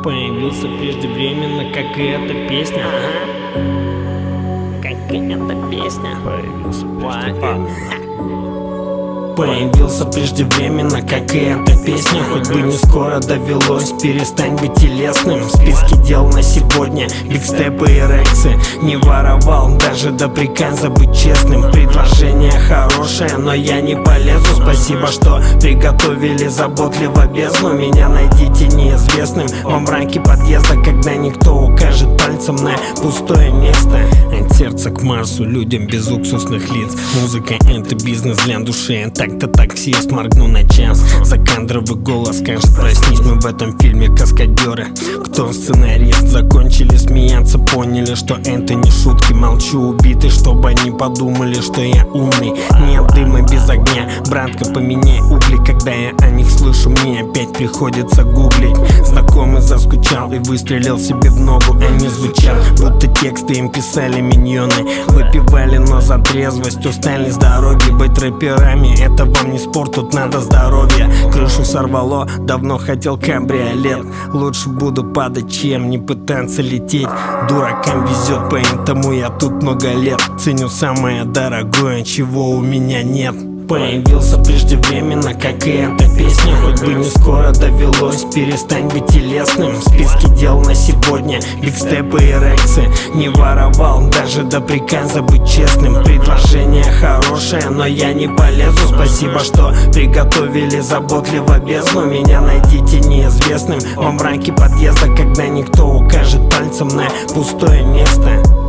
Появился преждевременно, как и эта песня. Как и эта песня. Появился преждевременно, как и эта песня. Хоть бы не скоро довелось, перестань быть телесным. В списке дел на сегодня бигстепы и рексы. Не воровал даже до приказа быть честным. Предложение хорошее, но я не полезу. Спасибо, что приготовили заботливо бездну. Меня найдите неизвестным во мраке подъезда, когда никто укажет пальцем на пустое место. От сердца к Марсу людям без уксусных лиц. Музыка — это бизнес для души. Так-то таксист, моргну на час. Закадровый голос скажет: проснись, мы в этом фильме каскадеры. Кто сценарист? Закончили смеяться, поняли, что это не шутки. Молчу, убитый, чтобы они подумали, что я умный. Нет дыма без огня, братка, поменяй угли. Когда я о них слышу, мне опять приходится гуглить. Знакомый заскучал и выстрелил себе в ногу. Они звучат, будто тексты им писали миньоны. Выпивали, но за трезвость устали с дороги. Быть рэперами — это вам не спорт, тут надо здоровье. Крышу сорвало, давно хотел кабриолет. Лучше буду падать, чем не пытаться лететь. Дуракам везет, поэтому я тут много лет. Ценю самое дорогое, чего у меня нет. Появился преждевременно, как и эта песня. Хоть бы не скоро довелось, перестань быть телесным. В списке дел на сегодня бигстепы и рексы. Не воровал даже до приказа быть честным. Предложение хорошее, но я не полезу. Спасибо, что приготовили заботливо бездну. Меня найдите неизвестным во мраке подъезда, когда никто укажет пальцем на пустое место.